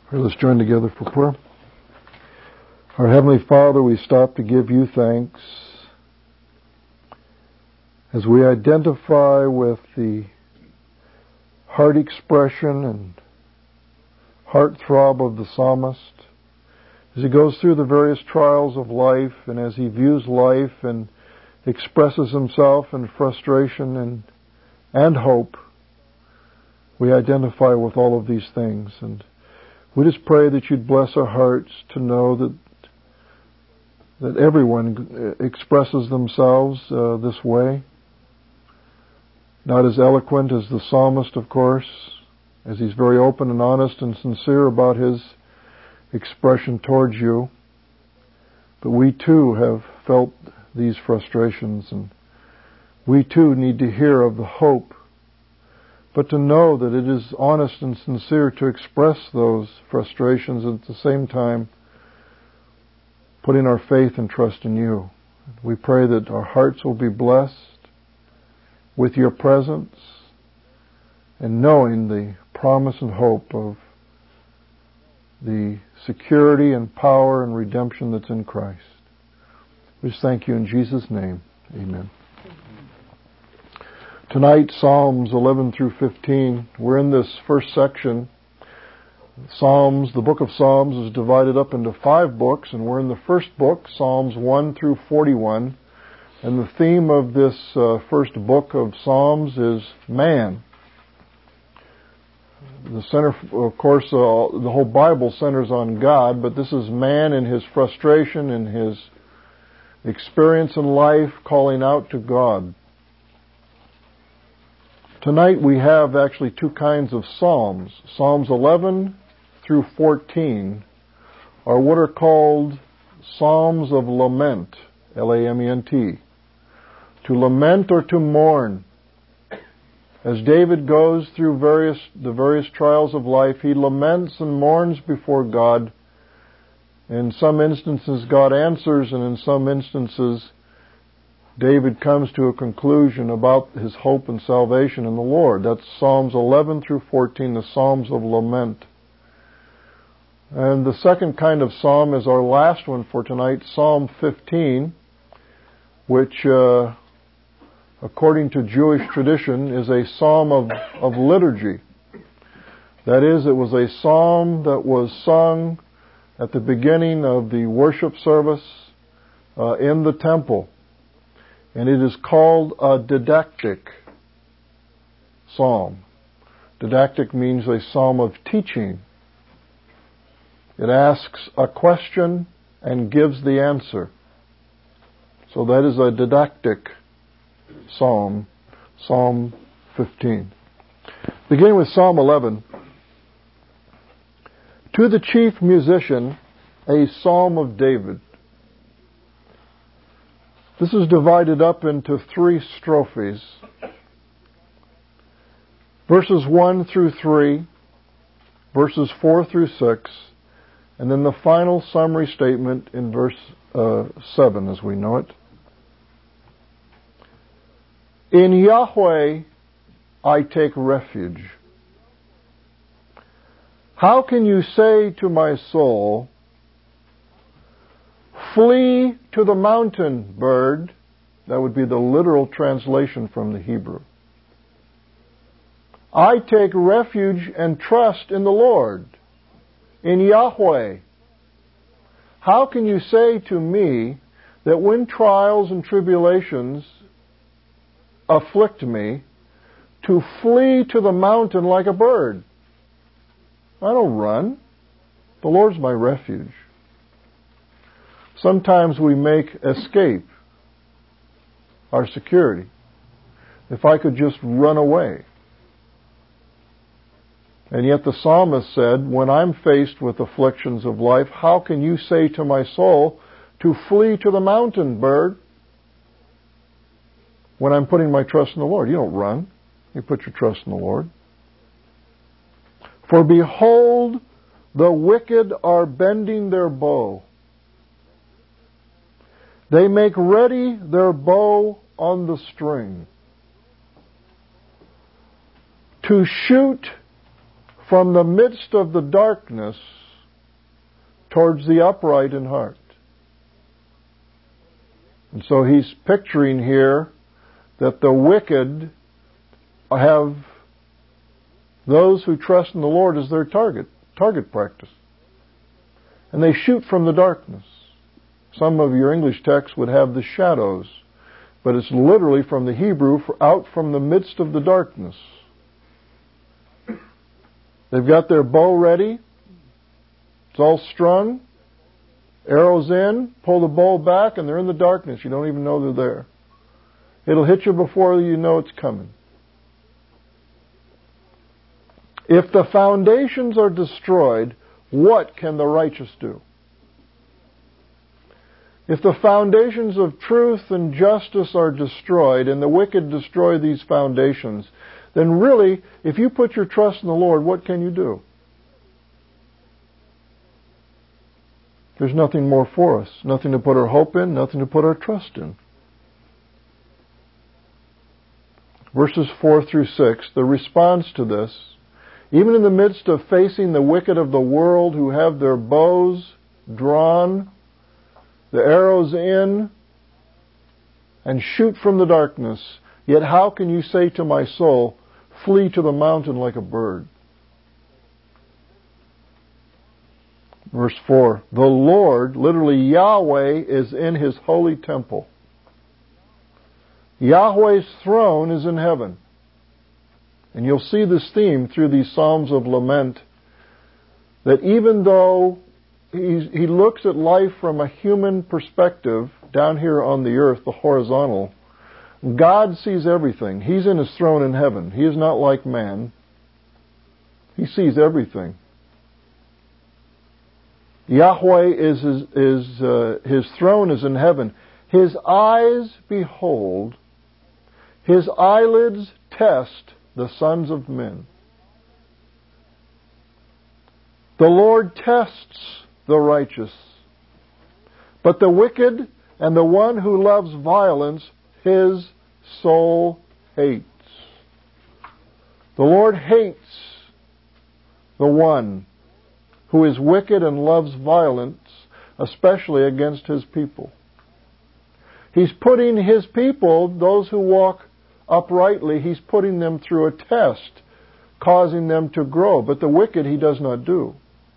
Let's join together for prayer. Our Heavenly Father, we stop to give you thanks as we identify with the heart expression and heart throb of the psalmist as he goes through the various trials of life and as he views life and expresses himself in frustration and hope. We identify with all of these things, and we just pray that you'd bless our hearts to know that everyone expresses themselves this way. Not as eloquent as the psalmist, of course, as he's very open and honest and sincere about his expression towards you. But we too have felt these frustrations, and we too need to hear of the hope, but to know that it is honest and sincere to express those frustrations and at the same time putting our faith and trust in you. We pray that our hearts will be blessed with your presence and knowing the promise and hope of the security and power and redemption that's in Christ. We just thank you in Jesus' name. Amen. Tonight, Psalms 11 through 15. We're in this first section. Psalms, the book of Psalms is divided up into 5 books, and we're in the first book, Psalms 1 through 41. And the theme of this first book of Psalms is man. The center, of course, the whole Bible centers on God, but this is man in his frustration and his experience in life calling out to God. Tonight we have actually 2 kinds of psalms. Psalms 11 through 14 are what are called psalms of lament, L-A-M-E-N-T. To lament or to mourn. As David goes through the various trials of life, he laments and mourns before God. In some instances, God answers, and in some instances, David comes to a conclusion about his hope and salvation in the Lord. That's Psalms 11 through 14, the Psalms of Lament. And the second kind of psalm is our last one for tonight, Psalm 15, which, according to Jewish tradition, is a psalm of liturgy. That is, it was a psalm that was sung at the beginning of the worship service in the temple. And it is called a didactic psalm. Didactic means a psalm of teaching. It asks a question and gives the answer. So that is a didactic psalm, Psalm 15. Beginning with Psalm 11. To the chief musician, a psalm of David. This is divided up into 3 strophes. Verses 1 through 3, verses 4 through 6, and then the final summary statement in verse 7 as we know it. In Yahweh I take refuge. How can you say to my soul, flee to the mountain, bird? That would be the literal translation from the Hebrew. I take refuge and trust in the Lord, in Yahweh. How can you say to me that when trials and tribulations afflict me, to flee to the mountain like a bird? I don't run. The Lord's my refuge. Sometimes we make escape our security. If I could just run away. And yet the psalmist said, when I'm faced with afflictions of life, how can you say to my soul to flee to the mountain, bird? When I'm putting my trust in the Lord. You don't run. You put your trust in the Lord. For behold, the wicked are bending their bow. They make ready their bow on the string to shoot from the midst of the darkness towards the upright in heart. And so he's picturing here that the wicked have those who trust in the Lord as their target practice. And they shoot from the darkness. Some of your English texts would have the shadows, but it's literally from the Hebrew, out from the midst of the darkness. They've got their bow ready. It's all strung. Arrows in, pull the bow back, and they're in the darkness. You don't even know they're there. It'll hit you before you know it's coming. If the foundations are destroyed, what can the righteous do? If the foundations of truth and justice are destroyed and the wicked destroy these foundations, then really, if you put your trust in the Lord, what can you do? There's nothing more for us. Nothing to put our hope in, nothing to put our trust in. Verses 4 through 6, the response to this, even in the midst of facing the wicked of the world who have their bows drawn, the arrows in, and shoot from the darkness, yet how can you say to my soul, flee to the mountain like a bird? Verse 4, the Lord, literally Yahweh, is in His holy temple. Yahweh's throne is in heaven. And you'll see this theme through these Psalms of Lament, that even though he looks at life from a human perspective, down here on the earth, the horizontal, God sees everything. He's in His throne in heaven. He is not like man. He sees everything. Yahweh His throne is in heaven. His eyes behold, His eyelids test the sons of men. The Lord tests the righteous, but the wicked and the one who loves violence, His soul hates. The Lord hates the one who is wicked and loves violence, especially against His people. He's putting His people, those who walk uprightly, He's putting them through a test, causing them to grow. But the wicked He does not do.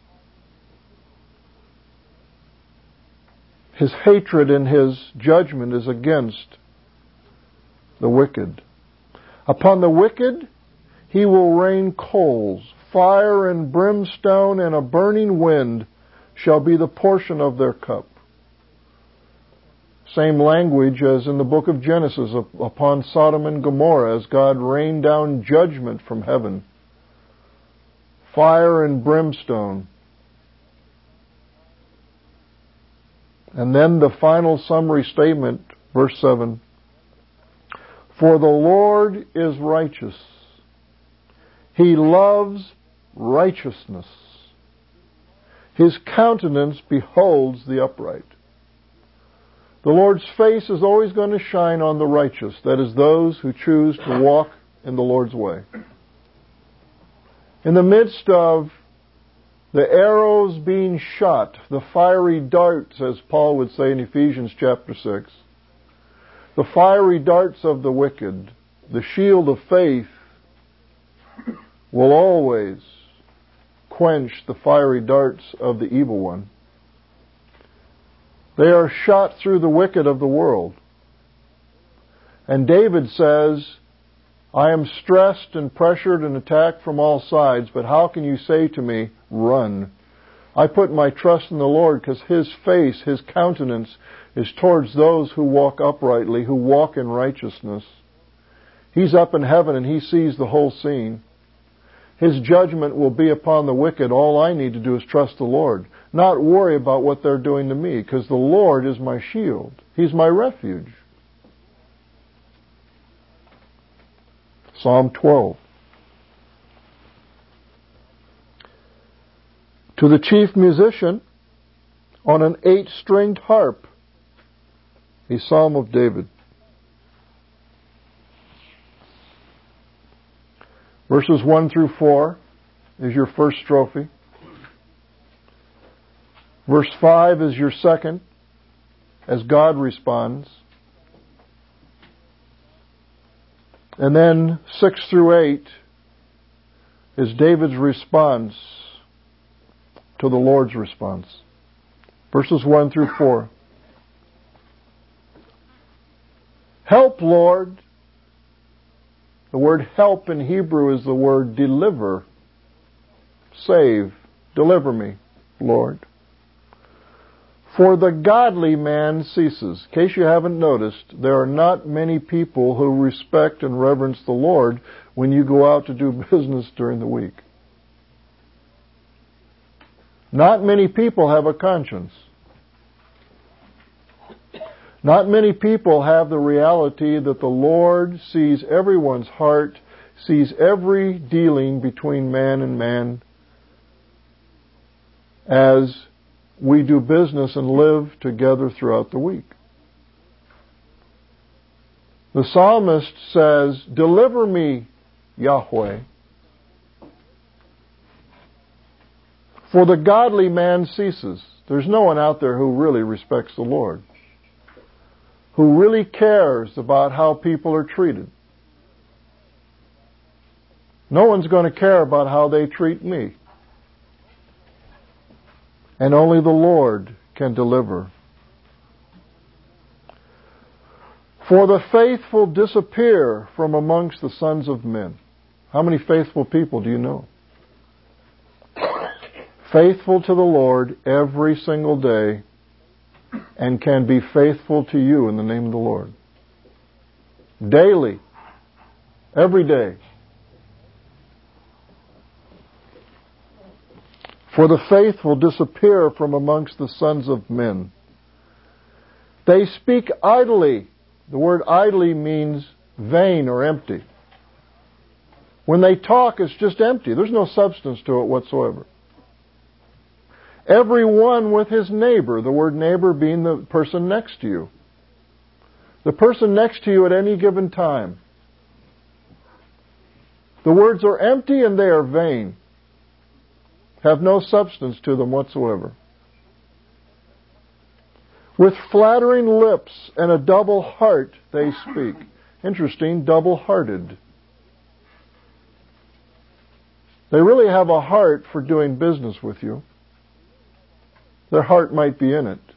His hatred and His judgment is against the wicked. Upon the wicked He will rain coals, fire and brimstone, and a burning wind shall be the portion of their cup. Same language as in the book of Genesis upon Sodom and Gomorrah, as God rained down judgment from heaven. Fire and brimstone. And then the final summary statement, verse 7. For the Lord is righteous. He loves righteousness. His countenance beholds the upright. The Lord's face is always going to shine on the righteous, that is, those who choose to walk in the Lord's way. In the midst of the arrows being shot, the fiery darts, as Paul would say in Ephesians chapter 6, the fiery darts of the wicked, the shield of faith will always quench the fiery darts of the evil one. They are shot through the wicked of the world. And David says, I am stressed and pressured and attacked from all sides, but how can you say to me, run? I put my trust in the Lord because His face, His countenance is towards those who walk uprightly, who walk in righteousness. He's up in heaven and He sees the whole scene. His judgment will be upon the wicked. All I need to do is trust the Lord. Not worry about what they're doing to me, because the Lord is my shield. He's my refuge. Psalm 12. To the chief musician on an 8-stringed harp, a psalm of David. Verses 1 through 4, is your first strophe. Verse 5 is your second, as God responds. And then 6 through 8 is David's response to the Lord's response. Verses 1 through 4. Help, Lord. The word help in Hebrew is the word deliver. Save. Deliver me, Lord. For the godly man ceases. In case you haven't noticed, there are not many people who respect and reverence the Lord when you go out to do business during the week. Not many people have a conscience. Not many people have the reality that the Lord sees everyone's heart, sees every dealing between man and man as we do business and live together throughout the week. The psalmist says, "Deliver me, Yahweh. For the godly man ceases." There's no one out there who really respects the Lord, who really cares about how people are treated. No one's going to care about how they treat me. And only the Lord can deliver. For the faithful disappear from amongst the sons of men. How many faithful people do you know? Faithful to the Lord every single day, and can be faithful to you in the name of the Lord. Daily. Every day. For the faithful disappear from amongst the sons of men. They speak idly. The word idly means vain or empty. When they talk, it's just empty. There's no substance to it whatsoever. Every one with his neighbor, the word neighbor being the person next to you. The person next to you at any given time. The words are empty and they are vain. Have no substance to them whatsoever. With flattering lips and a double heart they speak. Interesting, double-hearted. They really have a heart for doing business with you. Their heart might be in it.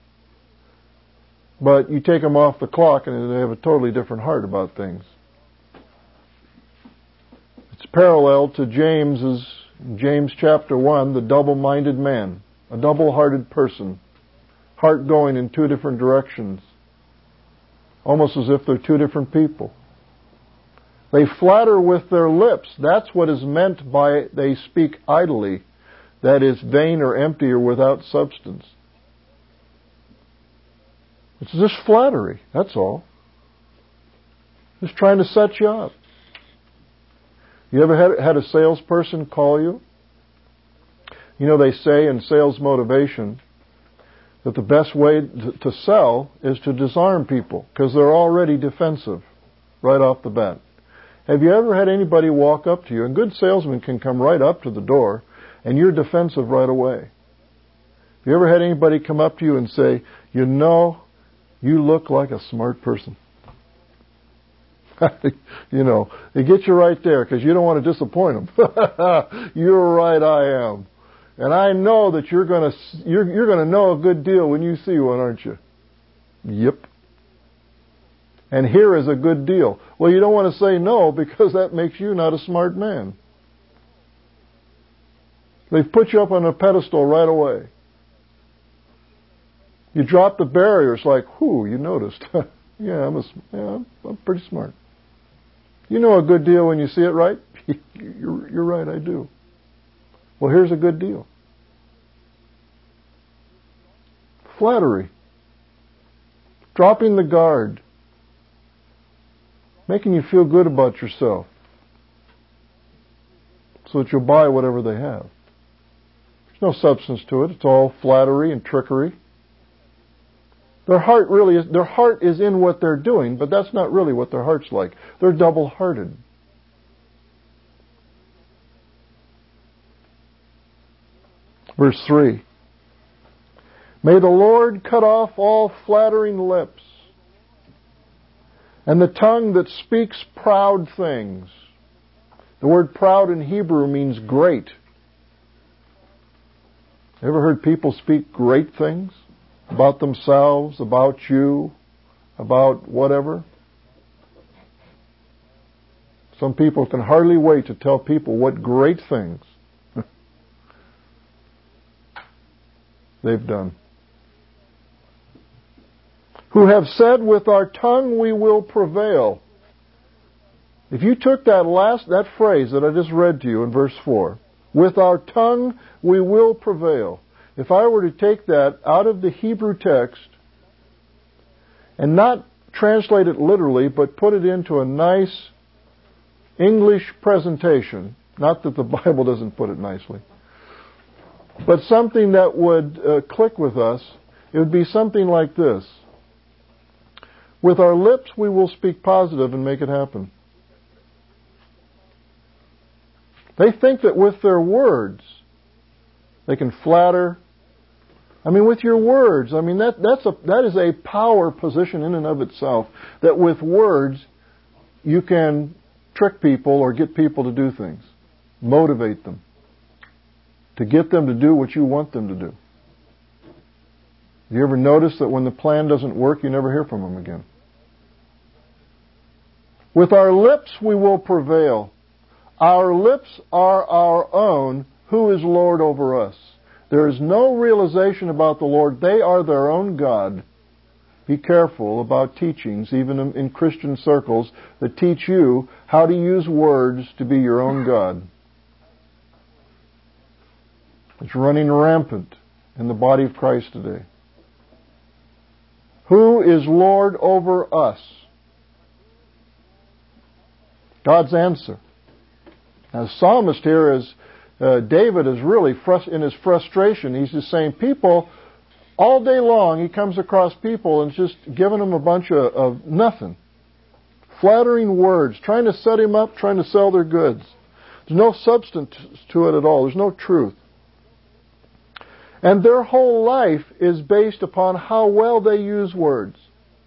But you take them off the clock and they have a totally different heart about things. It's parallel to James chapter 1, the double-minded man, a double-hearted person, heart going in two different directions, almost as if they're two different people. They flatter with their lips. That's what is meant by they speak idly. That is vain or empty or without substance. It's just flattery, that's all. Just trying to set you up. You ever had a salesperson call you? You know, they say in sales motivation that the best way to sell is to disarm people because they're already defensive right off the bat. Have you ever had anybody walk up to you, and good salesmen can come right up to the door, and you're defensive right away? Have you ever had anybody come up to you and say, "You know, you look like a smart person"? You know, they get you right there because you don't want to disappoint them. You're right, I am. And I know that you're going to know a good deal when you see one, aren't you? Yep. And here is a good deal. Well, you don't want to say no because that makes you not a smart man. They've put you up on a pedestal right away. You drop the barriers like, whew, you noticed. Yeah, I'm pretty smart. You know a good deal when you see it, right? You're right, I do. Well, here's a good deal. Flattery. Dropping the guard. Making you feel good about yourself. So that you'll buy whatever they have. There's no substance to it. It's all flattery and trickery. Their heart is in what they're doing, but that's not really what their heart's like. They're double-hearted. Verse 3. May the Lord cut off all flattering lips and the tongue that speaks proud things. The word proud in Hebrew means great. Ever heard people speak great things about themselves, about you, about whatever? Some people can hardly wait to tell people what great things they've done. Who have said, with our tongue we will prevail. If you took that phrase that I just read to you in verse 4, with our tongue we will prevail. If I were to take that out of the Hebrew text and not translate it literally, but put it into a nice English presentation, not that the Bible doesn't put it nicely, but something that would click with us, it would be something like this. With our lips we will speak positive and make it happen. They think that with their words they can flatter. With your words, that is a power position in and of itself, that with words you can trick people or get people to do things, motivate them, to get them to do what you want them to do. Have you ever noticed that when the plan doesn't work, you never hear from them again? With our lips we will prevail. Our lips are our own. Who is Lord over us? There is no realization about the Lord. They are their own God. Be careful about teachings, even in Christian circles, that teach you how to use words to be your own God. It's running rampant in the body of Christ today. Who is Lord over us? God's answer. Now, the psalmist here is, David is really, in his frustration, he's just saying, people, all day long he comes across people and just giving them a bunch of nothing. Flattering words, trying to set him up, trying to sell their goods. There's no substance to it at all. There's no truth. And their whole life is based upon how well they use words,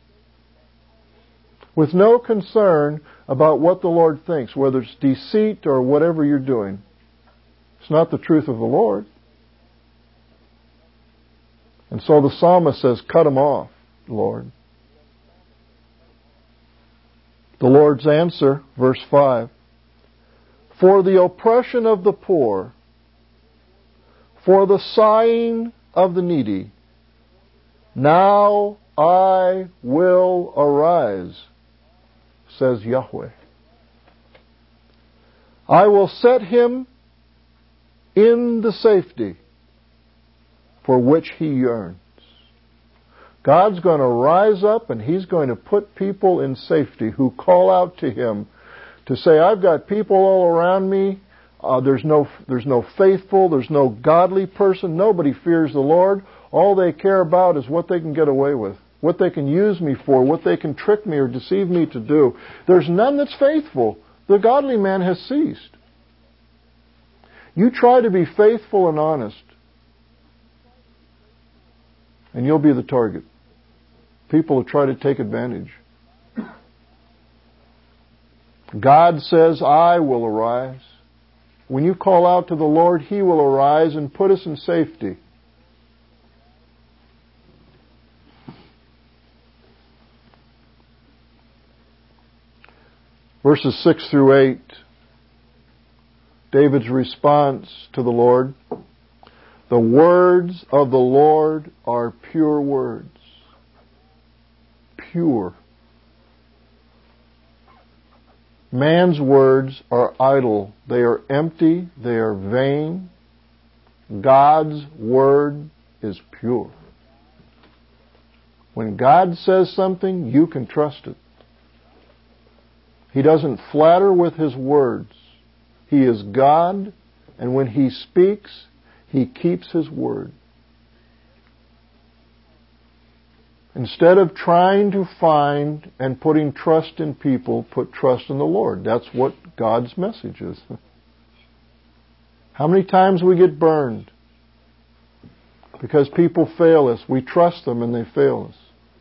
with no concern about what the Lord thinks, whether it's deceit or whatever you're doing. It's not the truth of the Lord. And so the psalmist says, cut them off, Lord. The Lord's answer, verse 5, for the oppression of the poor, for the sighing of the needy, now I will arise, says Yahweh. I will set him in the safety for which he yearns. God's going to rise up and he's going to put people in safety who call out to him to say, I've got people all around me. There's no faithful, there's no godly person. Nobody fears the Lord. All they care about is what they can get away with, what they can use me for, what they can trick me or deceive me to do. There's none that's faithful. The godly man has ceased. You try to be faithful and honest, and you'll be the target. People will try to take advantage. God says, I will arise. When you call out to the Lord, he will arise and put us in safety. Verses 6 through 8, David's response to the Lord. The words of the Lord are pure words. Pure. Man's words are idle. They are empty. They are vain. God's word is pure. When God says something, you can trust it. He doesn't flatter with his words. He is God, and when he speaks, he keeps his word. Instead of trying to find and putting trust in people, put trust in the Lord. That's what God's message is. How many times we get burned because people fail us. We trust them and they fail us.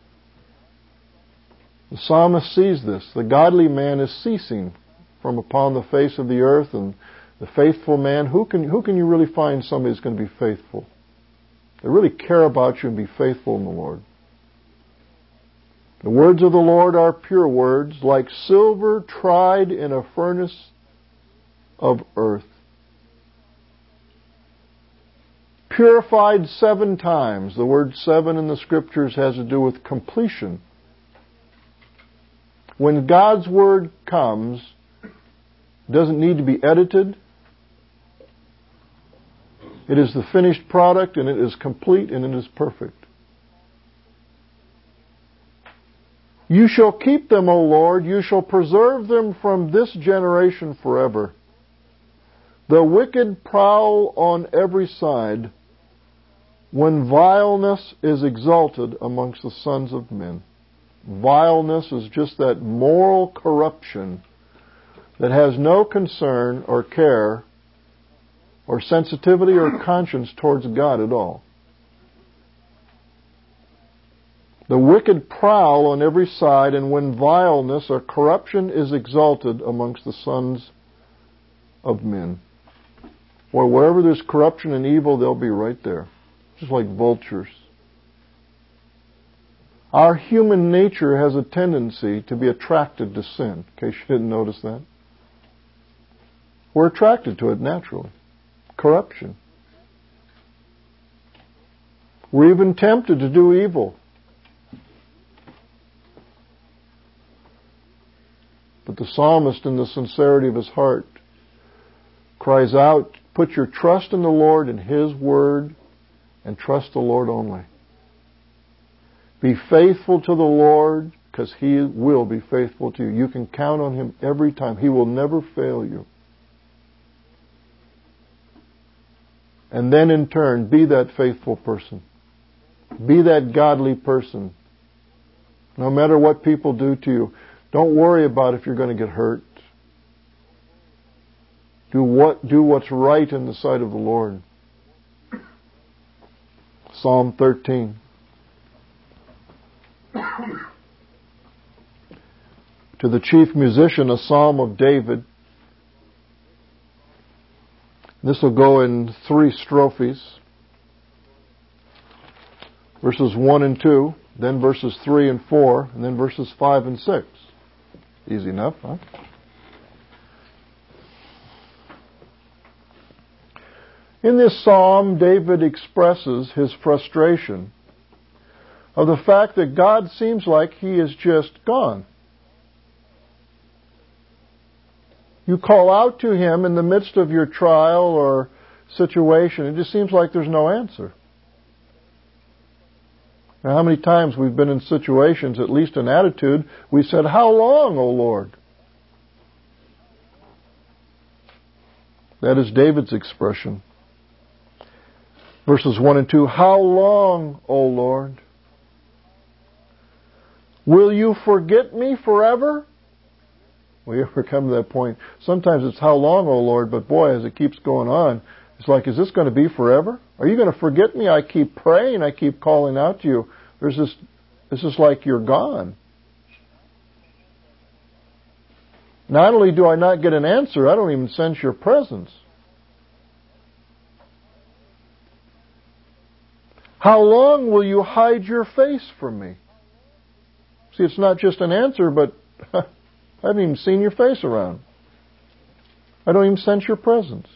The psalmist sees this. The godly man is ceasing from upon the face of the earth, and the faithful man, who can you really find somebody who's going to be faithful? They really care about you and be faithful in the Lord. The words of the Lord are pure words, like silver tried in a furnace of earth. Purified 7 times. The word 7 in the Scriptures has to do with completion. When God's Word comes, it doesn't need to be edited. It is the finished product, and it is complete, and it is perfect. You shall keep them, O Lord. You shall preserve them from this generation forever. The wicked prowl on every side when vileness is exalted amongst the sons of men. Vileness is just that moral corruption that has no concern or care or sensitivity or conscience towards God at all. The wicked prowl on every side, and when vileness or corruption is exalted amongst the sons of men. Or wherever there's corruption and evil, they'll be right there. Just like vultures. Our human nature has a tendency to be attracted to sin. In case you didn't notice that. We're attracted to it naturally. Corruption. We're even tempted to do evil. But the psalmist, in the sincerity of his heart, cries out, put your trust in the Lord and His Word, and trust the Lord only. Be faithful to the Lord, because He will be faithful to you. You can count on Him every time. He will never fail you. And then in turn, be that faithful person. Be that godly person. No matter what people do to you, don't worry about if you're going to get hurt. Do what's right in the sight of the Lord. Psalm 13. To the chief musician, a psalm of David. This will go in 3 strophes. Verses 1 and 2, then verses 3 and 4, and then verses 5 and 6. Easy enough, huh? In this psalm, David expresses his frustration of the fact that God seems like He is just gone. You call out to Him in the midst of your trial or situation, it just seems like there's no answer. Now, how many times we've been in situations, at least in attitude, we said, how long, O Lord? That is David's expression. Verses 1 and 2, how long, O Lord? Will you forget me forever? We ever come to that point? Sometimes it's how long, O Lord, but boy, as it keeps going on, it's like, is this going to be forever? Are you going to forget me? I keep praying, I keep calling out to you. It's just like you're gone. Not only do I not get an answer, I don't even sense your presence. How long will you hide your face from me? See, it's not just an answer, but I haven't even seen your face around. I don't even sense your presence.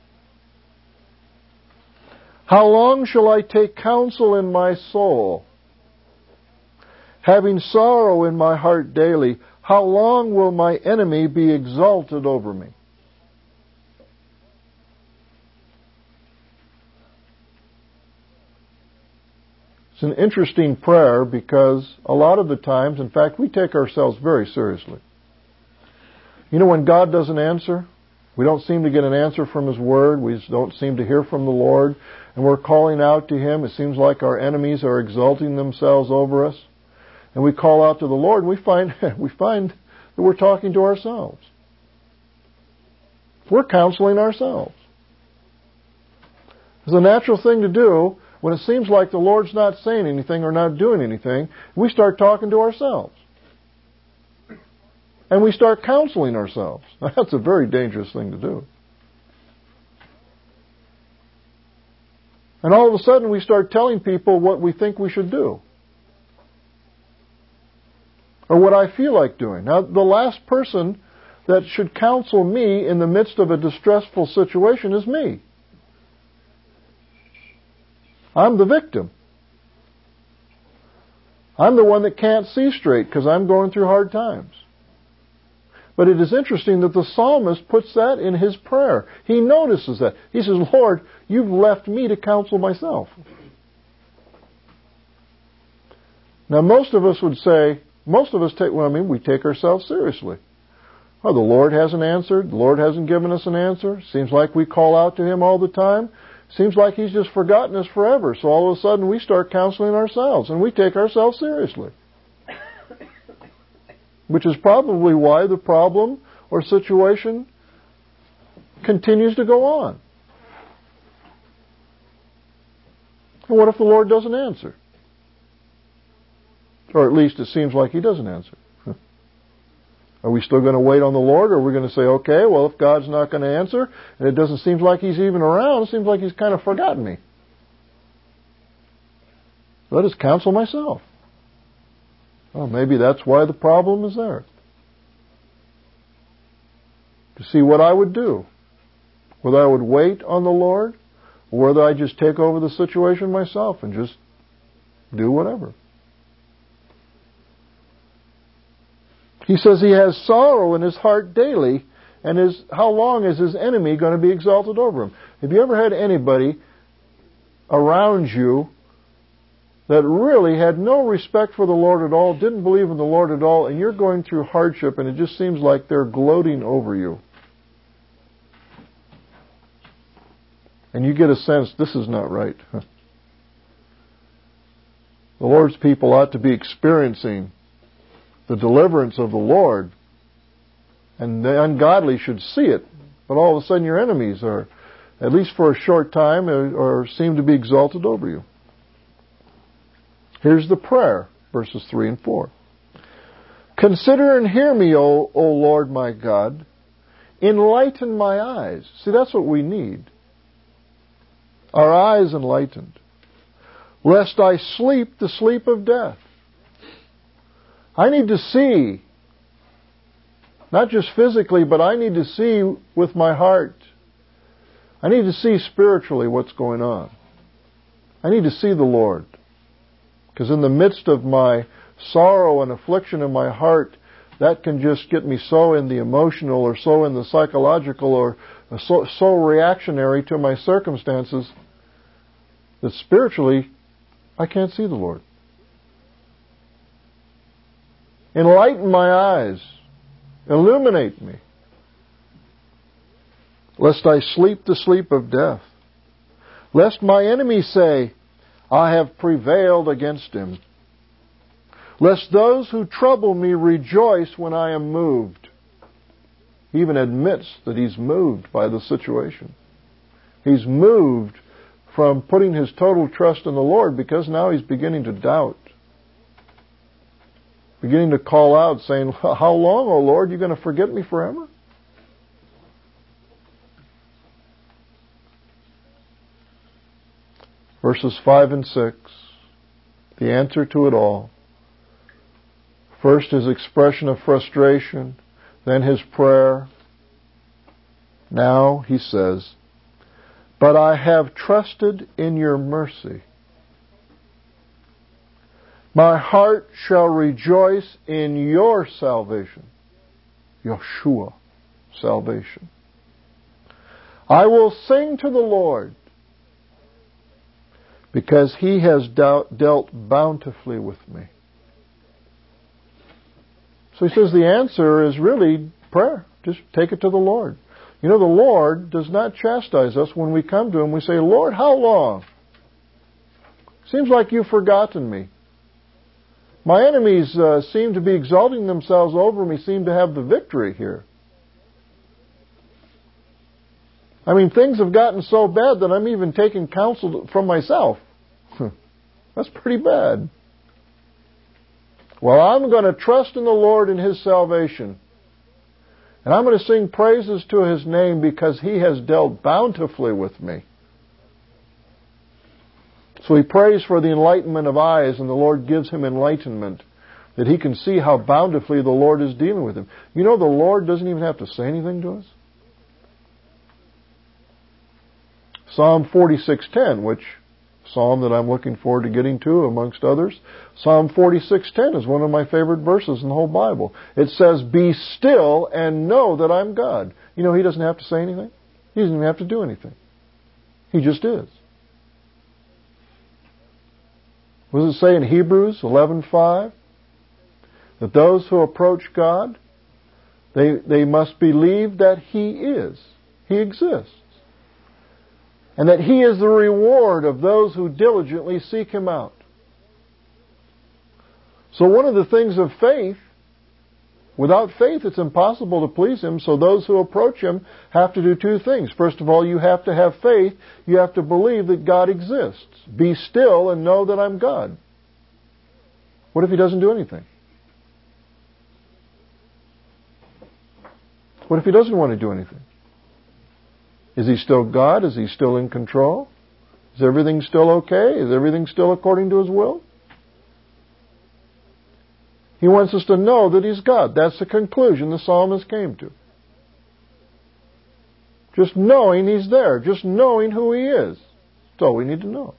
How long shall I take counsel in my soul, having sorrow in my heart daily? How long will my enemy be exalted over me? It's an interesting prayer because a lot of the times, in fact, we take ourselves very seriously. You know, when God doesn't answer, we don't seem to get an answer from His Word, we don't seem to hear from the Lord, and we're calling out to Him. It seems like our enemies are exalting themselves over us. And we call out to the Lord, and we find that we're talking to ourselves. We're counseling ourselves. It's a natural thing to do when it seems like the Lord's not saying anything or not doing anything, we start talking to ourselves. And we start counseling ourselves. That's a very dangerous thing to do. And all of a sudden we start telling people what we think we should do. Or what I feel like doing. Now, the last person that should counsel me in the midst of a distressful situation is me. I'm the victim. I'm the one that can't see straight because I'm going through hard times. But it is interesting that the psalmist puts that in his prayer. He notices that. He says, Lord, you've left me to counsel myself. Now, most of us would say, we take ourselves seriously. Oh, the Lord hasn't answered. The Lord hasn't given us an answer. Seems like we call out to Him all the time. Seems like He's just forgotten us forever. So all of a sudden we start counseling ourselves and we take ourselves seriously. Which is probably why the problem or situation continues to go on. And what if the Lord doesn't answer? Or at least it seems like He doesn't answer. Are we still going to wait on the Lord, or are we going to say, okay, well, if God's not going to answer, and it doesn't seem like He's even around, it seems like He's kind of forgotten me. Let us counsel myself. Well, maybe that's why the problem is there. To see what I would do. Whether I would wait on the Lord, or whether I just take over the situation myself and just do whatever. He says he has sorrow in his heart daily, and how long is his enemy going to be exalted over him? Have you ever had anybody around you that really had no respect for the Lord at all, didn't believe in the Lord at all, and you're going through hardship and it just seems like they're gloating over you? And you get a sense, this is not right. The Lord's people ought to be experiencing the deliverance of the Lord, and the ungodly should see it, but all of a sudden your enemies are, at least for a short time, or seem to be exalted over you. Here's the prayer, verses 3 and 4. Consider and hear me, O Lord my God. Enlighten my eyes. See, that's what we need. Our eyes enlightened. Lest I sleep the sleep of death. I need to see, not just physically, but I need to see with my heart. I need to see spiritually what's going on. I need to see the Lord. Because in the midst of my sorrow and affliction in my heart, that can just get me so in the emotional or so in the psychological or so reactionary to my circumstances that spiritually I can't see the Lord. Enlighten my eyes. Illuminate me. Lest I sleep the sleep of death. Lest my enemies say, I have prevailed against him. Lest those who trouble me rejoice when I am moved. He even admits that he's moved by the situation. He's moved from putting his total trust in the Lord because now he's beginning to doubt. Beginning to call out saying, how long, O Lord, are you going to forget me forever? Verses 5 and 6, the answer to it all. First his expression of frustration, then his prayer. Now he says, but I have trusted in your mercy. My heart shall rejoice in your salvation. Yeshua, salvation. I will sing to the Lord because he has dealt bountifully with me. So he says the answer is really prayer. Just take it to the Lord. You know, the Lord does not chastise us when we come to Him. We say, Lord, how long? Seems like you've forgotten me. My enemies seem to be exalting themselves over me, seem to have the victory here. I mean, things have gotten so bad that I'm even taking counsel from myself. That's pretty bad. Well, I'm going to trust in the Lord and His salvation. And I'm going to sing praises to His name because He has dealt bountifully with me. So he prays for the enlightenment of eyes, and the Lord gives him enlightenment, that he can see how bountifully the Lord is dealing with him. You know, the Lord doesn't even have to say anything to us. Psalm 46:10, which psalm that I'm looking forward to getting to amongst others. Psalm 46:10 is one of my favorite verses in the whole Bible. It says, "Be still and know that I'm God." You know, he doesn't have to say anything. He doesn't even have to do anything. He just is. What does it say in Hebrews 11:5? That those who approach God, they must believe that He is. He exists. And that He is the reward of those who diligently seek Him out. So one of the things of faith, without faith it's impossible to please Him, so those who approach Him have to do two things. First of all, you have to have faith. You have to believe that God exists. Be still and know that I'm God. What if He doesn't do anything? What if He doesn't want to do anything? Is He still God? Is He still in control? Is everything still okay? Is everything still according to His will? He wants us to know that He's God. That's the conclusion the psalmist came to. Just knowing He's there. Just knowing who He is. That's all we need to know.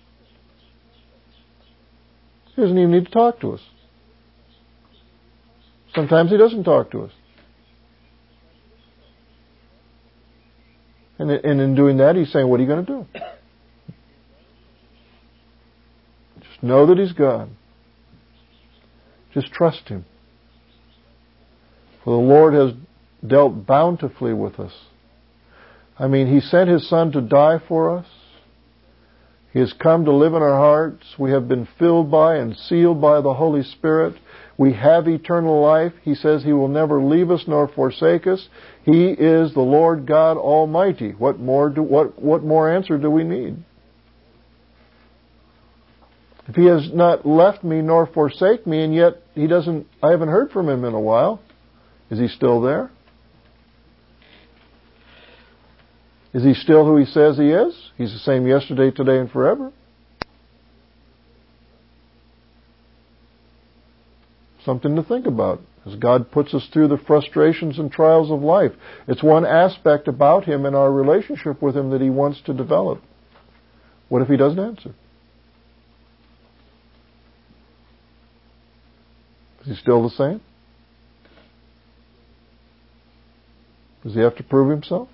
He doesn't even need to talk to us. Sometimes He doesn't talk to us. And in doing that, He's saying, what are you going to do? Just know that He's God. Just trust Him. For the Lord has dealt bountifully with us. I mean, He sent His Son to die for us. He has come to live in our hearts. We have been filled by and sealed by the Holy Spirit. We have eternal life. He says He will never leave us nor forsake us. He is the Lord God Almighty. What more answer do we need? If He has not left me nor forsake me, and yet I haven't heard from Him in a while, is He still there? Is He still who He says He is? He's the same yesterday, today, and forever. Something to think about as God puts us through the frustrations and trials of life. It's one aspect about Him and our relationship with Him that He wants to develop. What if He doesn't answer? Is He still the same? Does He have to prove Himself?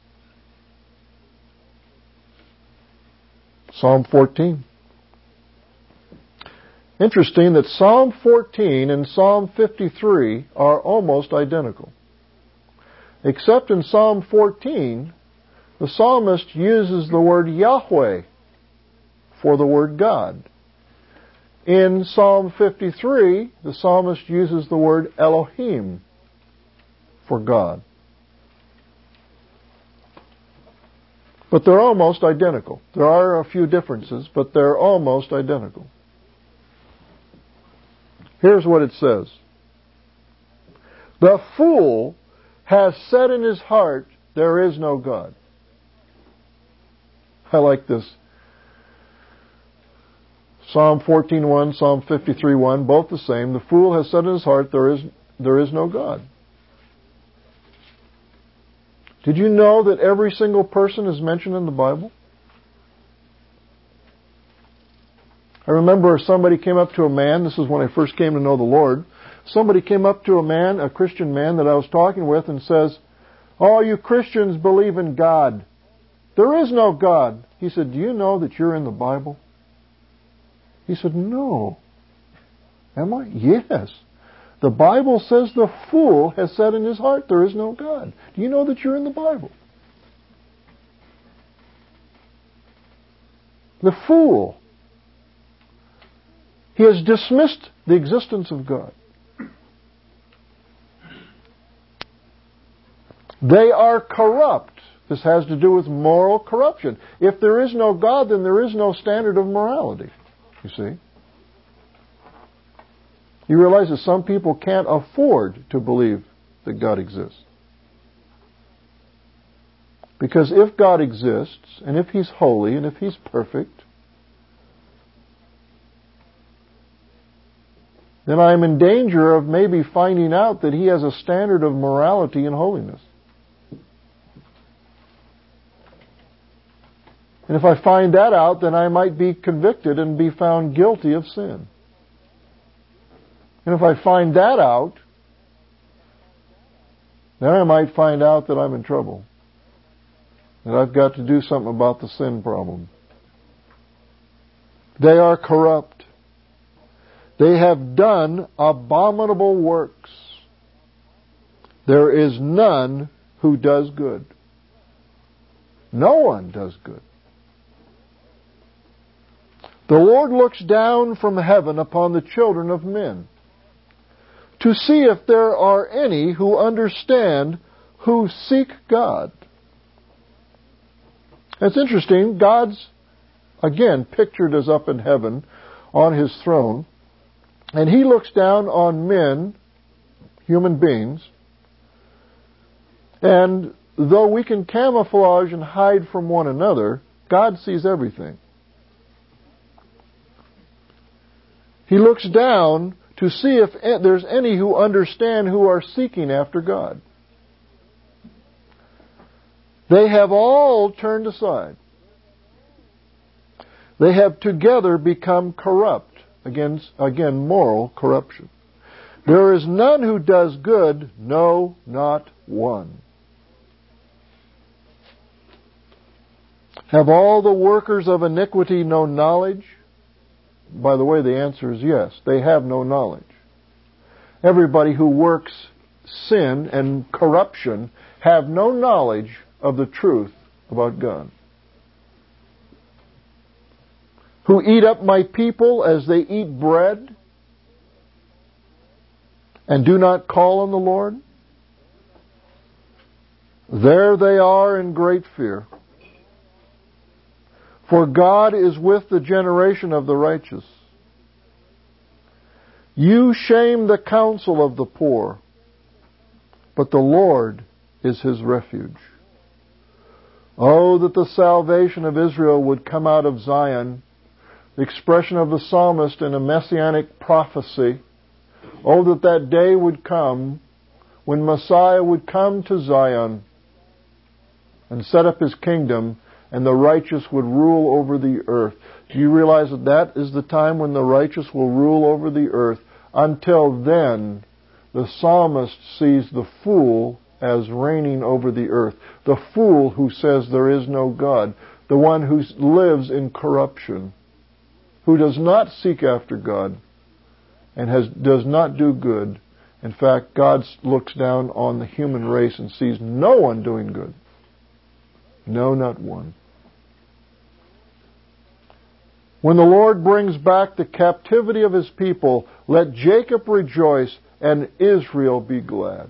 Psalm 14. Interesting that Psalm 14 and Psalm 53 are almost identical. Except in Psalm 14, the psalmist uses the word Yahweh for the word God. In Psalm 53, the psalmist uses the word Elohim for God. But they're almost identical. There are a few differences, but they're almost identical. Here's what it says. The fool has said in his heart, there is no God. I like this. Psalm 14:1, Psalm 53:1, both the same. The fool has said in his heart, there is no God. Did you know that every single person is mentioned in the Bible? I remember somebody came up to a man, this is when I first came to know the Lord, somebody came up to a man, a Christian man that I was talking with, and says, "Oh, you Christians believe in God. There is no God." He said, "Do you know that you're in the Bible?" He said, "No." Am I? Yes. The Bible says the fool has said in his heart, there is no God. Do you know that you're in the Bible? The fool. He has dismissed the existence of God. They are corrupt. This has to do with moral corruption. If there is no God, then there is no standard of morality. You see? You realize that some people can't afford to believe that God exists. Because if God exists, and if He's holy, and if He's perfect, then I'm in danger of maybe finding out that He has a standard of morality and holiness. And if I find that out, then I might be convicted and be found guilty of sin. And if I find that out, then I might find out that I'm in trouble. That I've got to do something about the sin problem. They are corrupt. They have done abominable works. There is none who does good. No one does good. The Lord looks down from heaven upon the children of men to see if there are any who understand, who seek God. It's interesting, God's, again, pictured as up in heaven on His throne, and He looks down on men, human beings, and though we can camouflage and hide from one another, God sees everything. He looks down to see if there's any who understand, who are seeking after God. They have all turned aside. They have together become corrupt. Again, moral corruption. There is none who does good, no, not one. Have all the workers of iniquity no knowledge? By the way, the answer is yes. They have no knowledge. Everybody who works sin and corruption have no knowledge of the truth about God. Who eat up my people as they eat bread and do not call on the Lord? There they are in great fear. For God is with the generation of the righteous. You shame the counsel of the poor, but the Lord is his refuge. Oh, that the salvation of Israel would come out of Zion, the expression of the psalmist in a messianic prophecy. Oh, that that day would come when Messiah would come to Zion and set up his kingdom, and the righteous would rule over the earth. Do you realize that that is the time when the righteous will rule over the earth? Until then, the psalmist sees the fool as reigning over the earth. The fool who says there is no God. The one who lives in corruption. Who does not seek after God and does not do good. In fact, God looks down on the human race and sees no one doing good. No, not one. When the Lord brings back the captivity of his people, let Jacob rejoice and Israel be glad.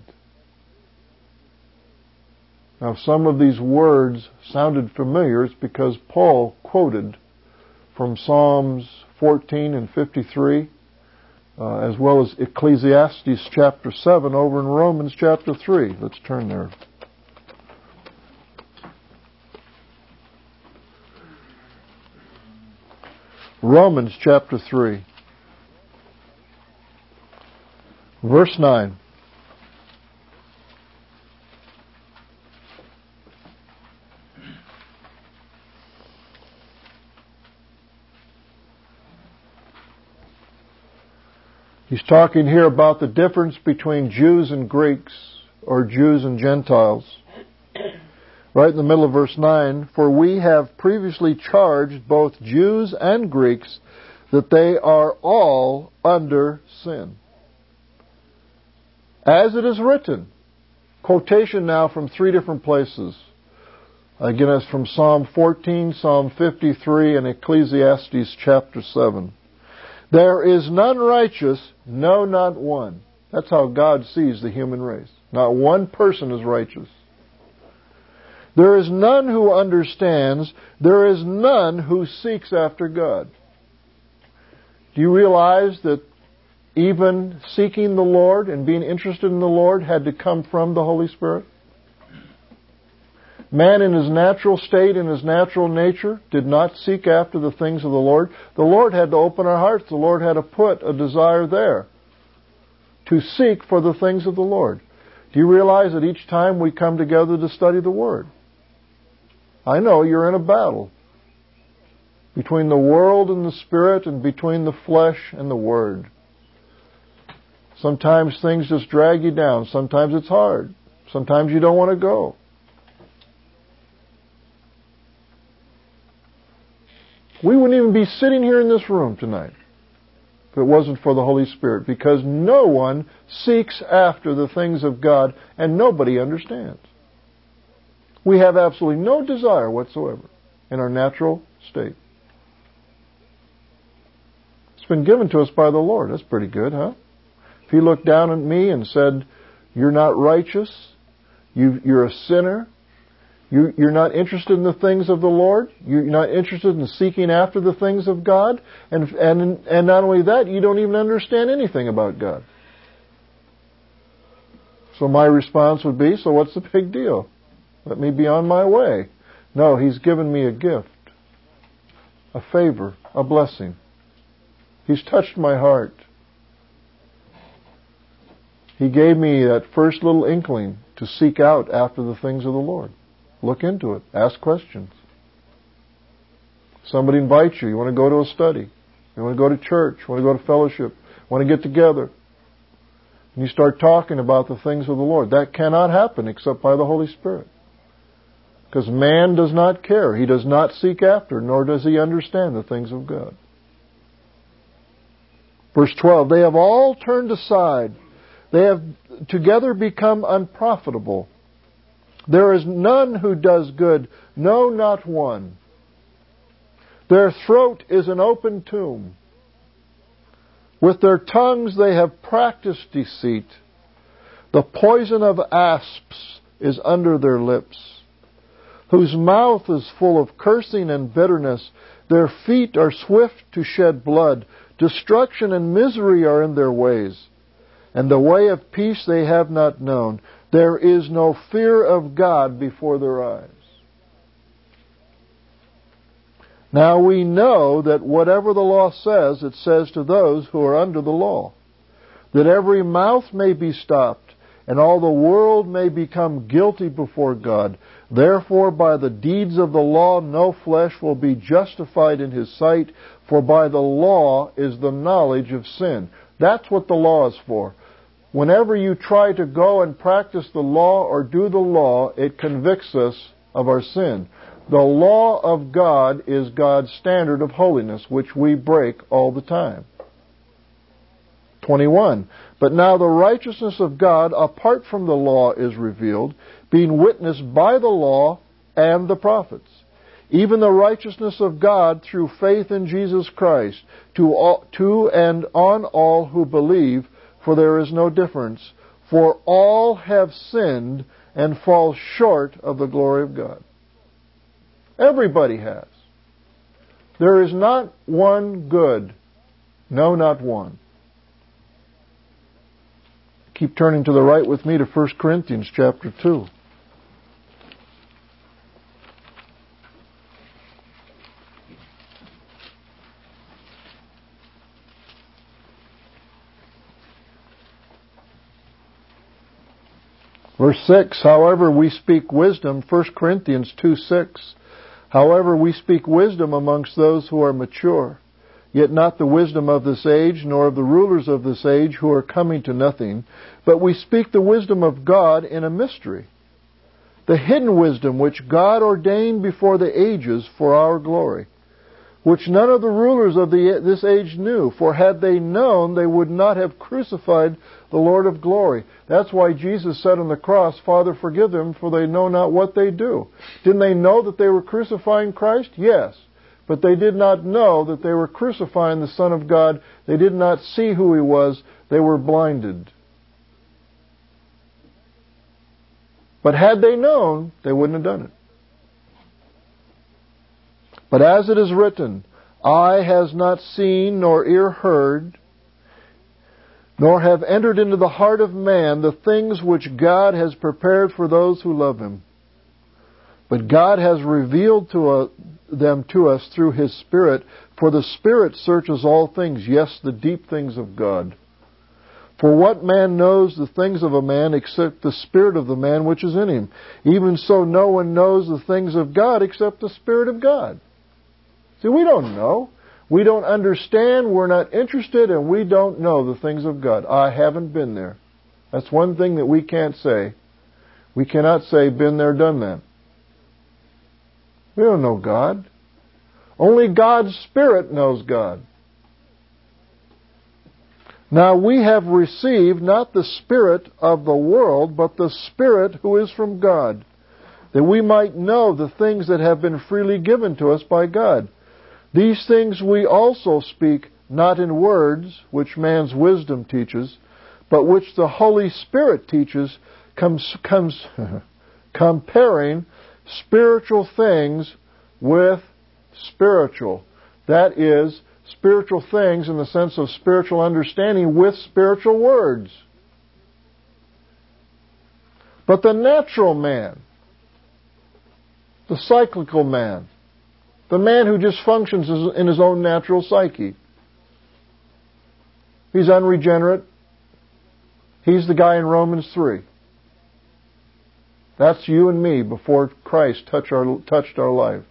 Now, some of these words sounded familiar. It's because Paul quoted from Psalms 14 and 53, as well as Ecclesiastes chapter 7 over in Romans chapter 3. Let's turn there. Romans chapter 3, verse 9. He's talking here about the difference between Jews and Greeks, or Jews and Gentiles. Right in the middle of verse 9, for we have previously charged both Jews and Greeks that they are all under sin. As it is written, quotation now from three different places. Again, it's from Psalm 14, Psalm 53, and Ecclesiastes chapter 7. There is none righteous, no, not one. That's how God sees the human race. Not one person is righteous. There is none who understands. There is none who seeks after God. Do you realize that even seeking the Lord and being interested in the Lord had to come from the Holy Spirit? Man in his natural state, in his natural nature, did not seek after the things of the Lord. The Lord had to open our hearts. The Lord had to put a desire there to seek for the things of the Lord. Do you realize that each time we come together to study the Word, I know you're in a battle between the world and the Spirit and between the flesh and the Word. Sometimes things just drag you down. Sometimes it's hard. Sometimes you don't want to go. We wouldn't even be sitting here in this room tonight if it wasn't for the Holy Spirit, because no one seeks after the things of God and nobody understands. We have absolutely no desire whatsoever in our natural state. It's been given to us by the Lord. That's pretty good, huh? If He looked down at me and said, "You're not righteous, you're a sinner, you're not interested in the things of the Lord, you're not interested in seeking after the things of God, and not only that, you don't even understand anything about God." So my response would be, so what's the big deal? Let me be on my way. No, He's given me a gift, a favor, a blessing. He's touched my heart. He gave me that first little inkling to seek out after the things of the Lord. Look into it. Ask questions. Somebody invites you. You want to go to a study. You want to go to church. You want to go to fellowship. You want to get together. And you start talking about the things of the Lord. That cannot happen except by the Holy Spirit. Because man does not care. He does not seek after, nor does he understand the things of God. Verse 12, they have all turned aside. They have together become unprofitable. There is none who does good, no, not one. Their throat is an open tomb. With their tongues they have practiced deceit. The poison of asps is under their lips, whose mouth is full of cursing and bitterness. Their feet are swift to shed blood. Destruction and misery are in their ways, and the way of peace they have not known. There is no fear of God before their eyes. Now we know that whatever the law says, it says to those who are under the law, that every mouth may be stopped, and all the world may become guilty before God. Therefore, by the deeds of the law, no flesh will be justified in His sight, for by the law is the knowledge of sin. That's what the law is for. Whenever you try to go and practice the law or do the law, it convicts us of our sin. The law of God is God's standard of holiness, which we break all the time. 21. But now the righteousness of God apart from the law is revealed, being witnessed by the law and the prophets, even the righteousness of God through faith in Jesus Christ, to and on all who believe, for there is no difference. For all have sinned and fall short of the glory of God. Everybody has. There is not one good. No, not one. Keep turning to the right with me to 1 Corinthians chapter 2. Verse 6, however we speak wisdom, 1 Corinthians 2:6, however we speak wisdom amongst those who are mature, yet not the wisdom of this age, nor of the rulers of this age who are coming to nothing, but we speak the wisdom of God in a mystery, the hidden wisdom which God ordained before the ages for our glory, which none of the rulers of this age knew, for had they known, they would not have crucified the Lord of glory. That's why Jesus said on the cross, Father, forgive them, for they know not what they do. Didn't they know that they were crucifying Christ? Yes. But they did not know that they were crucifying the Son of God. They did not see who He was. They were blinded. But had they known, they wouldn't have done it. But as it is written, eye has not seen, nor ear heard, nor have entered into the heart of man the things which God has prepared for those who love Him. But God has revealed them to us through His Spirit, for the Spirit searches all things, yes, the deep things of God. For what man knows the things of a man except the spirit of the man which is in him? Even so no one knows the things of God except the Spirit of God. See, we don't know. We don't understand, we're not interested, and we don't know the things of God. I haven't been there. That's one thing that we can't say. We cannot say, been there, done that. We don't know God. Only God's Spirit knows God. Now we have received not the spirit of the world, but the Spirit who is from God, that we might know the things that have been freely given to us by God. These things we also speak, not in words, which man's wisdom teaches, but which the Holy Spirit teaches, comparing spiritual things with spiritual. That is, spiritual things in the sense of spiritual understanding with spiritual words. But the natural man, the cyclical man, the man who just functions in his own natural psyche, he's unregenerate. He's the guy in Romans 3. That's you and me before Christ touched our life.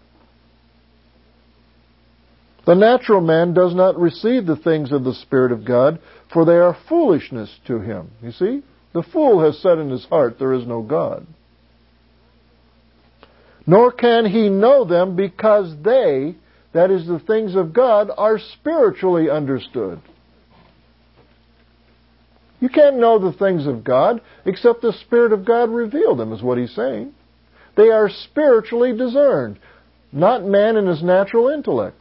The natural man does not receive the things of the Spirit of God, for they are foolishness to him. You see? The fool has said in his heart, there is no God. Nor can he know them because they, that is the things of God, are spiritually understood. You can't know the things of God except the Spirit of God revealed them, is what he's saying. They are spiritually discerned, not man in his natural intellect.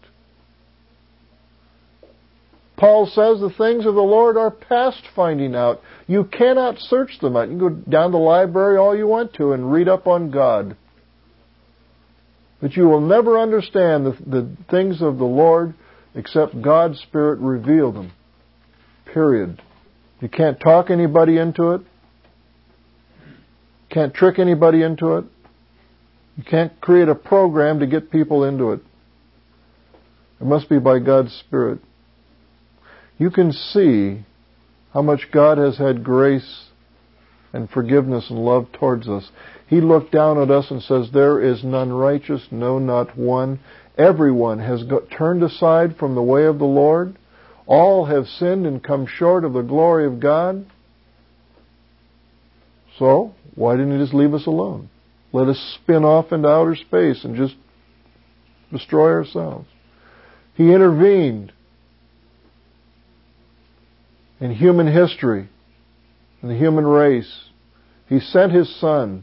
Paul says the things of the Lord are past finding out. You cannot search them out. You can go down to the library all you want to and read up on God. But you will never understand the things of the Lord except God's Spirit reveal them. Period. You can't talk anybody into it. Can't trick anybody into it. You can't create a program to get people into it. It must be by God's Spirit. You can see how much God has had grace and forgiveness and love towards us. He looked down at us and says, there is none righteous, no, not one. Everyone has turned aside from the way of the Lord. All have sinned and come short of the glory of God. So, why didn't He just leave us alone? Let us spin off into outer space and just destroy ourselves. He intervened in human history, in the human race. He sent His Son.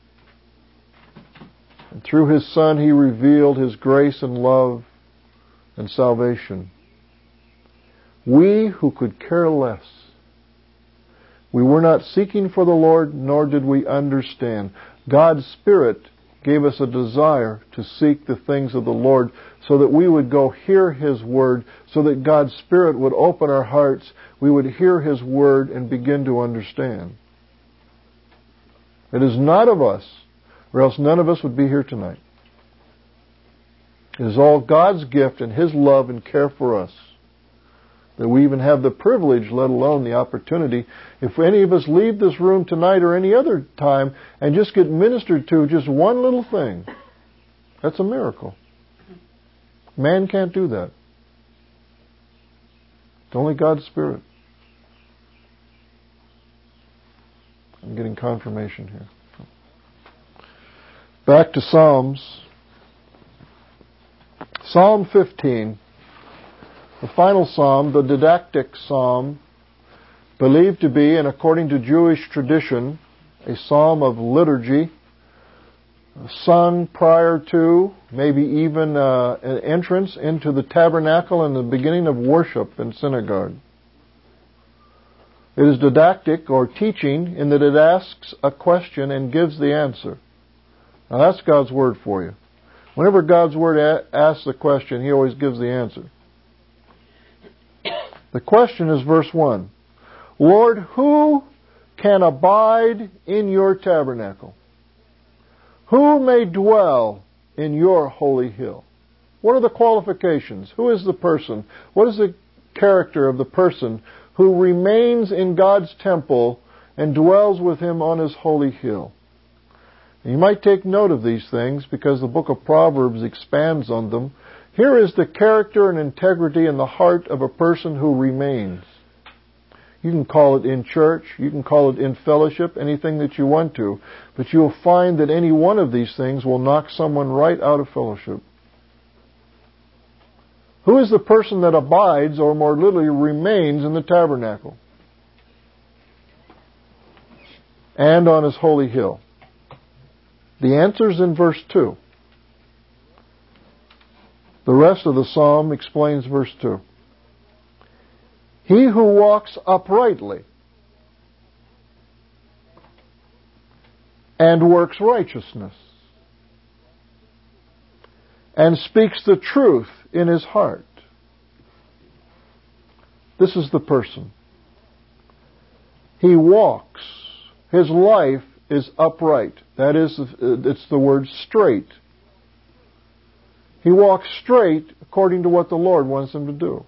And through His Son He revealed His grace and love and salvation. We who could care less. We were not seeking for the Lord, nor did we understand. God's Spirit gave us a desire to seek the things of the Lord so that we would go hear His Word, so that God's Spirit would open our hearts, we would hear His Word and begin to understand. It is not of us, or else none of us would be here tonight. It is all God's gift and His love and care for us that we even have the privilege, let alone the opportunity. If any of us leave this room tonight or any other time and just get ministered to just one little thing, that's a miracle. Man can't do that. It's only God's Spirit. I'm getting confirmation here. Back to Psalms. Psalm 15. The final psalm, the didactic psalm, believed to be, and according to Jewish tradition, a psalm of liturgy, sung prior to, maybe even an entrance into the tabernacle and the beginning of worship in synagogue. It is didactic or teaching in that it asks a question and gives the answer. Now that's God's Word for you. Whenever God's Word asks a question, He always gives the answer. The question is verse 1. Lord, who can abide in your tabernacle? Who may dwell in your holy hill? What are the qualifications? Who is the person? What is the character of the person who remains in God's temple and dwells with Him on His holy hill? And you might take note of these things because the book of Proverbs expands on them. Here is the character and integrity in the heart of a person who remains. You can call it in church, you can call it in fellowship, anything that you want to, but you'll find that any one of these things will knock someone right out of fellowship. Who is the person that abides, or more literally remains, in the tabernacle and on His holy hill? The answer is in verse 2. The rest of the psalm explains verse 2. He who walks uprightly and works righteousness and speaks the truth in his heart. This is the person. He walks. His life is upright. That is, it's the word straight. He walks straight according to what the Lord wants him to do.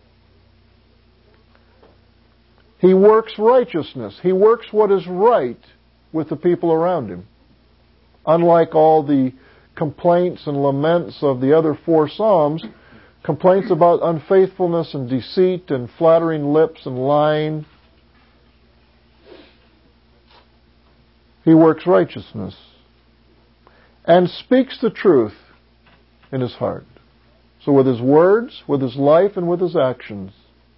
He works righteousness. He works what is right with the people around him. Unlike all the complaints and laments of the other 4 Psalms, complaints about unfaithfulness and deceit and flattering lips and lying. He works righteousness and speaks the truth in his heart. So with his words, with his life, and with his actions,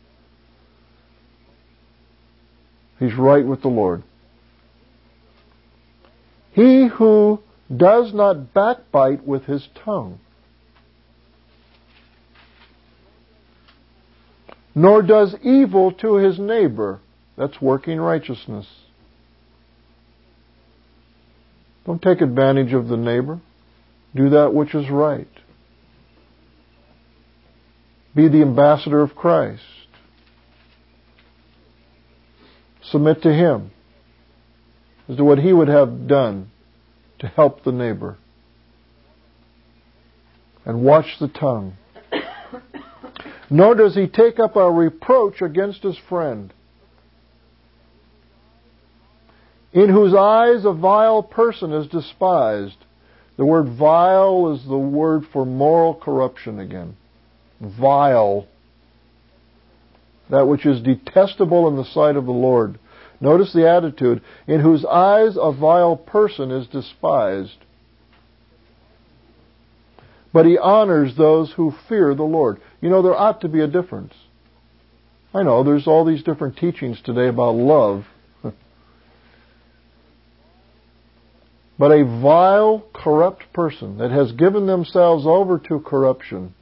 he's right with the Lord. He who does not backbite with his tongue, nor does evil to his neighbor. That's working righteousness. Don't take advantage of the neighbor. Do that which is right. Be the ambassador of Christ. Submit to Him as to what He would have done to help the neighbor. And watch the tongue. Nor does he take up a reproach against his friend, in whose eyes a vile person is despised. The word vile is the word for moral corruption again. Vile. That which is detestable in the sight of the Lord. Notice the attitude. In whose eyes a vile person is despised. But he honors those who fear the Lord. You know, there ought to be a difference. I know, there's all these different teachings today about love. But a vile, corrupt person that has given themselves over to corruption,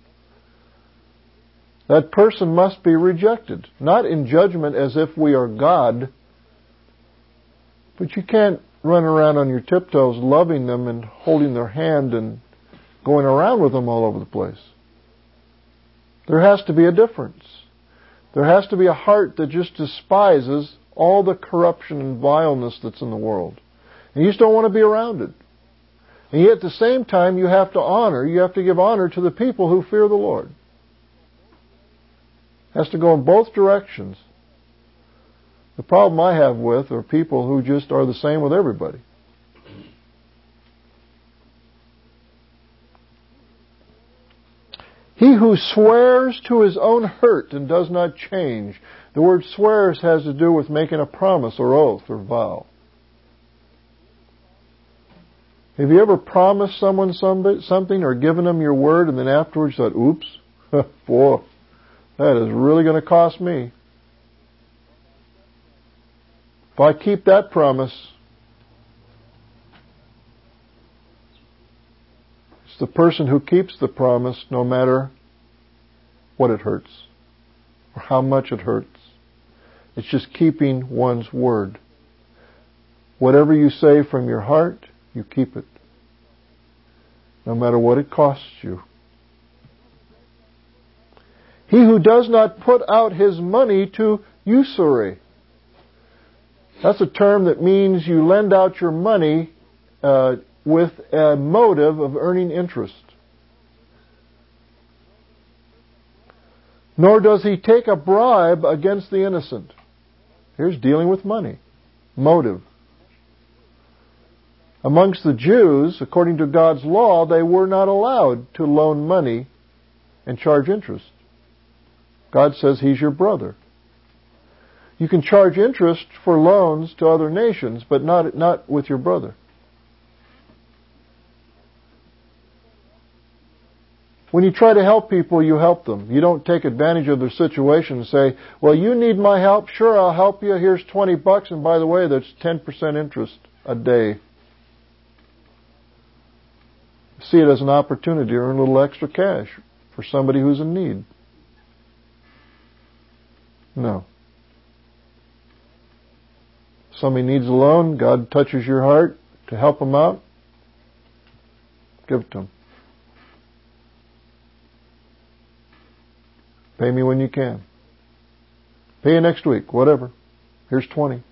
that person must be rejected. Not in judgment as if we are God, but you can't run around on your tiptoes loving them and holding their hand and going around with them all over the place. There has to be a difference. There has to be a heart that just despises all the corruption and vileness that's in the world. And you just don't want to be around it. And yet at the same time you have to give honor to the people who fear the Lord. It has to go in both directions. The problem I have with are people who just are the same with everybody. He who swears to his own hurt and does not change. The word swears has to do with making a promise or oath or vow. Have you ever promised someone something or given them your word and then afterwards thought, oops, boy, that is really going to cost me. If I keep that promise, it's the person who keeps the promise no matter what it hurts or how much it hurts. It's just keeping one's word. Whatever you say from your heart, you keep it. no matter what it costs you. He who does not put out his money to usury. That's a term that means you lend out your money with a motive of earning interest. Nor does he take a bribe against the innocent. Here's dealing with money. Motive. Amongst the Jews, according to God's law, they were not allowed to loan money and charge interest. God says He's your brother. You can charge interest for loans to other nations, but not with your brother. When you try to help people, you help them. You don't take advantage of their situation and say, well, you need my help? Sure, I'll help you. Here's $20, and by the way, that's 10% interest a day. See it as an opportunity to earn a little extra cash for somebody who's in need. No. Somebody needs a loan, God touches your heart to help them out, give it to them. Pay me when you can. Pay you next week, whatever. Here's 20.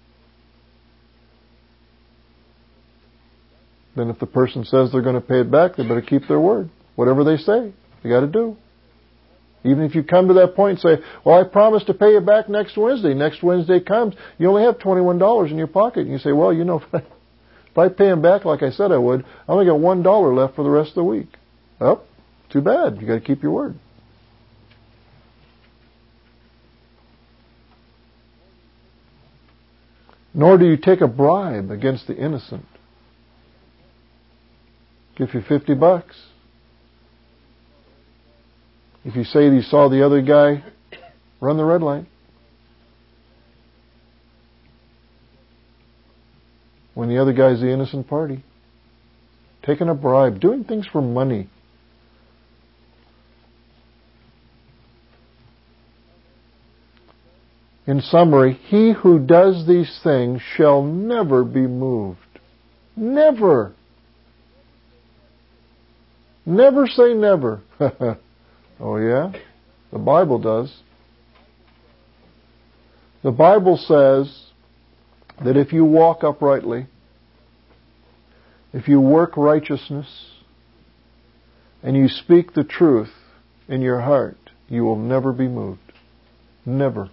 Then if the person says they're going to pay it back, they better keep their word. Whatever they say, you got to do. Even if you come to that point and say, well, I promise to pay you back next Wednesday. Next Wednesday comes, you only have $21 in your pocket. And you say, well, you know, if I pay them back like I said I would, I only got $1 left for the rest of the week. Well, too bad. You got to keep your word. Nor do you take a bribe against the innocent. Give you $50. If you say you saw the other guy run the red light, when the other guy's the innocent party, taking a bribe, doing things for money. In summary, he who does these things shall never be moved. Never. Never say never. Oh yeah? The Bible does. The Bible says that if you walk uprightly, if you work righteousness, and you speak the truth in your heart, you will never be moved. Never.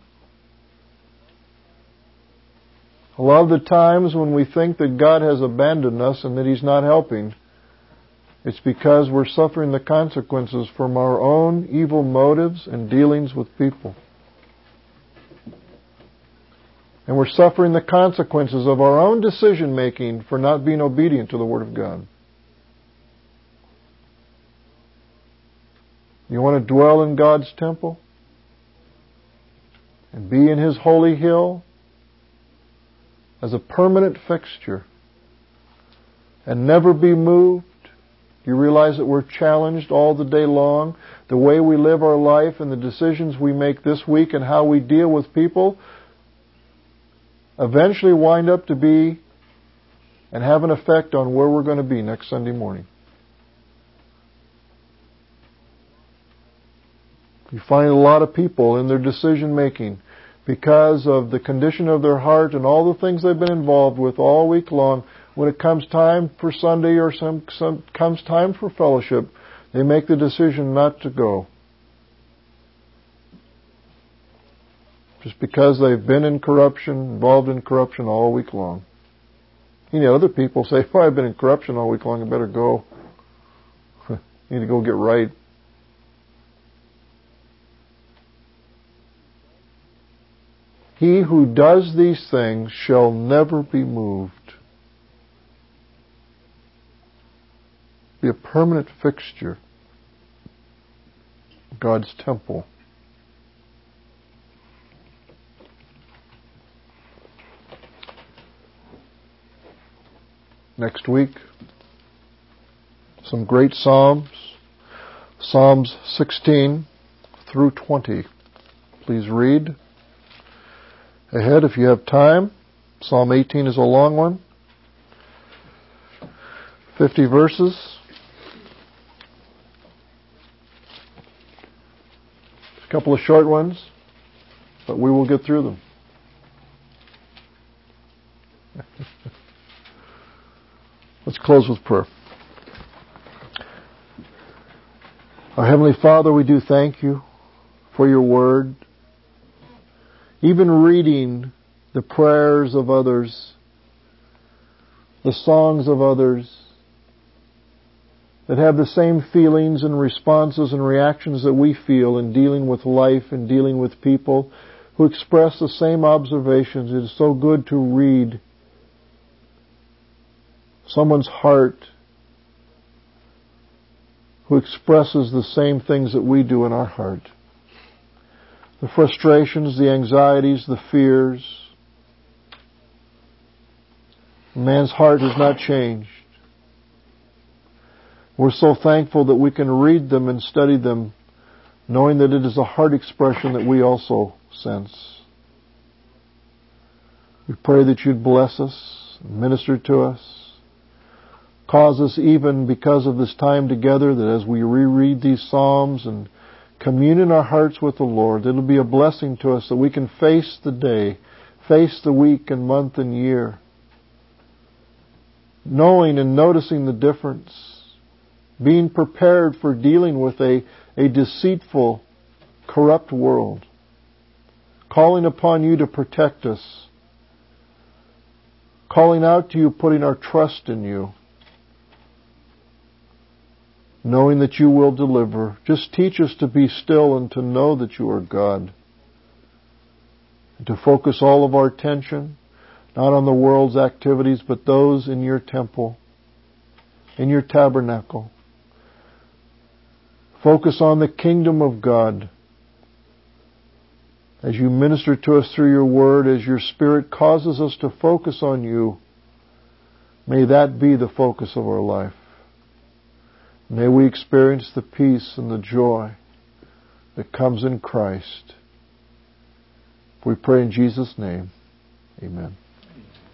A lot of the times when we think that God has abandoned us and that He's not helping, it's because we're suffering the consequences from our own evil motives and dealings with people. And we're suffering the consequences of our own decision making for not being obedient to the Word of God. You want to dwell in God's temple and be in His holy hill as a permanent fixture and never be moved? You realize that we're challenged all the day long. The way we live our life and the decisions we make this week and how we deal with people eventually wind up to be and have an effect on where we're going to be next Sunday morning. You find a lot of people in their decision making, because of the condition of their heart and all the things they've been involved with all week long, when it comes time for Sunday or comes time for fellowship, they make the decision not to go. Just because they've been in corruption, involved in corruption all week long. You know, other people say, well, I've been in corruption all week long, I better go. You need to go get right. He who does these things shall never be moved. Be a permanent fixture of God's temple. Next week, some great Psalms. Psalms 16 through 20. Please read ahead if you have time. Psalm 18 is a long one. 50 verses. A couple of short ones, but we will get through them. Let's close with prayer. Our Heavenly Father, we do thank you for your word. Even reading the prayers of others, the songs of others that have the same feelings and responses and reactions that we feel in dealing with life and dealing with people who express the same observations. It is so good to read someone's heart who expresses the same things that we do in our heart. The frustrations, the anxieties, the fears. Man's heart has not changed. We're so thankful that we can read them and study them, knowing that it is a heart expression that we also sense. We pray that you'd bless us, minister to us, cause us, even because of this time together, that as we reread these Psalms and commune in our hearts with the Lord, it'll be a blessing to us that we can face the day, face the week and month and year, knowing and noticing the difference, being prepared for dealing with a deceitful, corrupt world, calling upon you to protect us, calling out to you, putting our trust in you, knowing that you will deliver. Just teach us to be still and to know that you are God, and to focus all of our attention not on the world's activities, but those in your temple, in your tabernacle. Focus on the kingdom of God. As you minister to us through your word, as your Spirit causes us to focus on you, may that be the focus of our life. May we experience the peace and the joy that comes in Christ. We pray in Jesus' name. Amen.